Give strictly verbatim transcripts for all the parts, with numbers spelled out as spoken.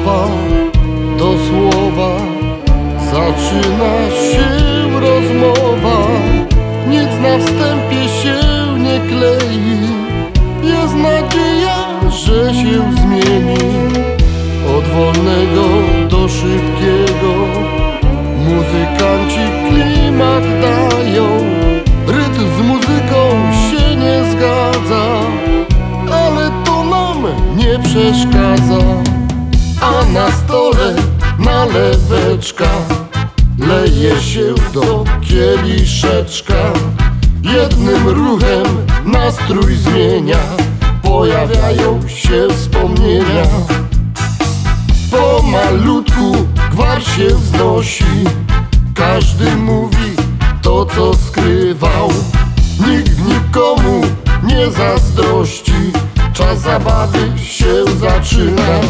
słowa do słowa zaczyna się rozmowa. Nic na wstępie się nie klei, jest nadzieja, że się zmieni. Od wolnego do szybkiego muzykanci klimat dają. Rytm z muzyką się nie zgadza, ale to nam nie przeszkadza. A na stole naleweczka leje się do kieliszeczka. Jednym ruchem nastrój zmienia, pojawiają się wspomnienia. Pomalutku gwar się wznosi, każdy mówi to, co skrywał. Nikt nikomu nie zazdrości, czas zabawy się zaczyna.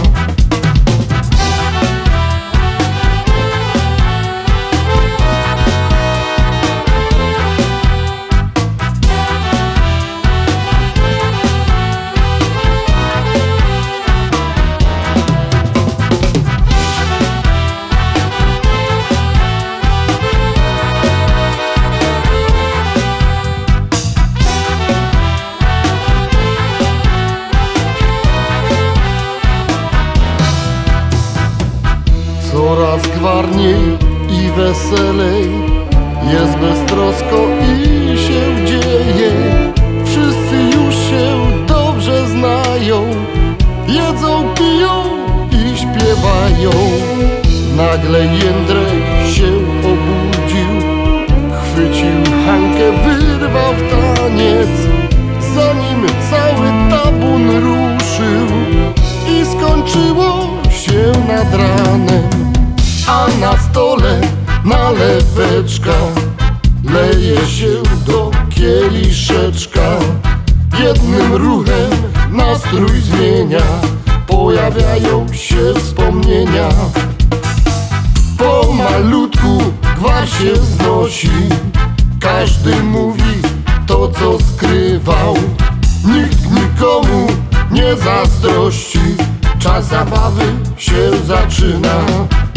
Coraz gwarniej i weselej, jest beztrosko i się dzieje. Wszyscy już się dobrze znają, jedzą, piją i śpiewają. Nagle Jędrek się obudził, chwycił Hankę, wyrwał w taniec. Zanim cały tabun ruszył i skończyło się nad ranem. A na stole naleweczka leje się do kieliszeczka. Jednym ruchem nastrój zmienia, pojawiają się wspomnienia. Pomalutku gwar się wznosi, każdy mówi to, co skrywał. Nikt nikomu nie zazdrości, czas zabawy się zaczyna.